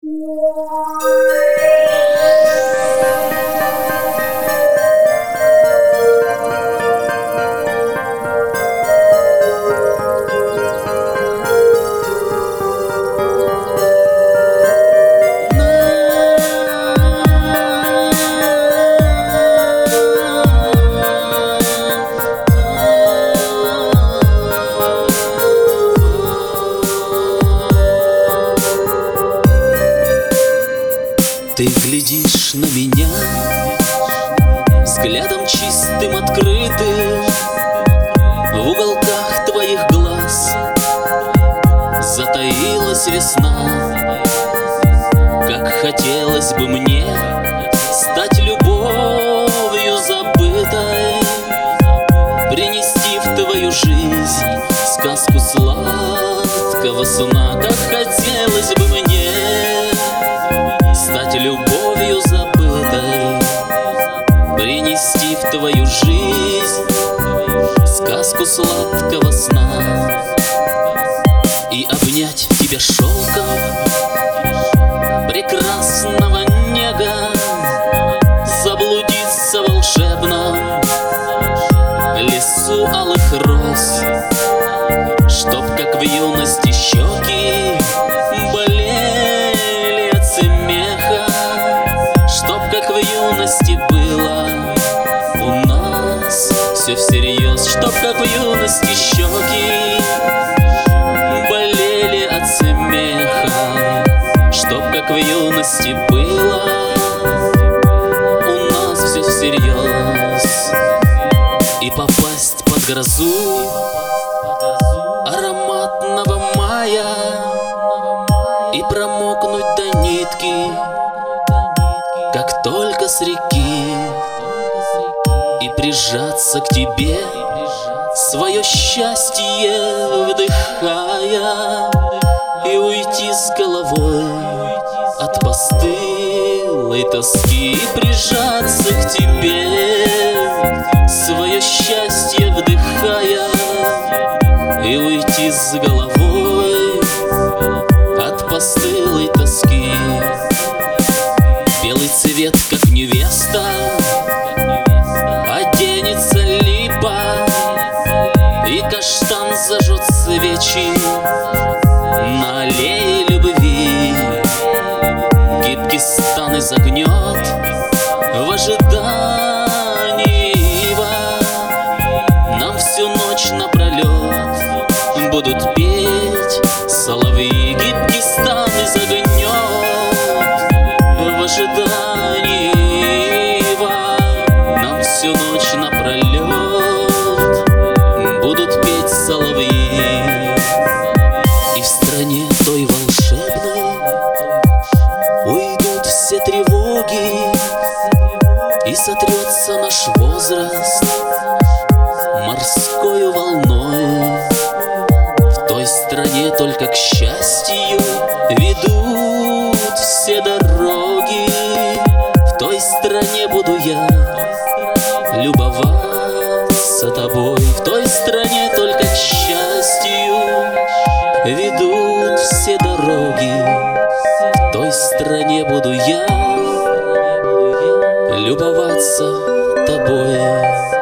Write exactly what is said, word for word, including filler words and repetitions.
Ты глядишь на меня взглядом чистым, открытым. В уголках твоих глаз затаилась весна. Как хотелось бы мне стать любовью забытой, принести в твою жизнь сказку сладкого сна. Как хотелось бы мне стать любовью забытой, принести в твою жизнь сказку сладкого сна и обнять тебя шелком прекрасного нега, заблудиться в волшебном лесу алых роз, чтоб, как в юности, щеки болели от смеха, чтоб, как в юности, было у нас все всерьез, чтоб, как в юности, щеки болели от смеха, чтоб, как в юности, было у нас все всерьез. И попасть под грозу ароматного мая, и промокнуть до нитки, как только с реки, и прижаться к тебе, свое счастье вдыхая, и уйти с головой от постылой тоски, и прижаться к тебе, свое счастье вдыхая, и уйти с головой от постылой тоски. Белый цвет, как невеста, оденется липа, и каштан зажжет свечи на аллее любви. Гибкий стан изогнет в ожидании ива. Нам всю ночь напролет будут петь соловьи. Гибкий стан изогнет в ожидании ива. Нам всю ночь напролет будут петь соловьи. И в стране той волшебной уйдут все тревоги, и сотрется наш возраст морскою волной. В той стране только к счастью ведут все дороги. В той стране буду я любоваться тобой. В той стране только к счастью ведут все дороги. В той стране буду я любоваться тобой.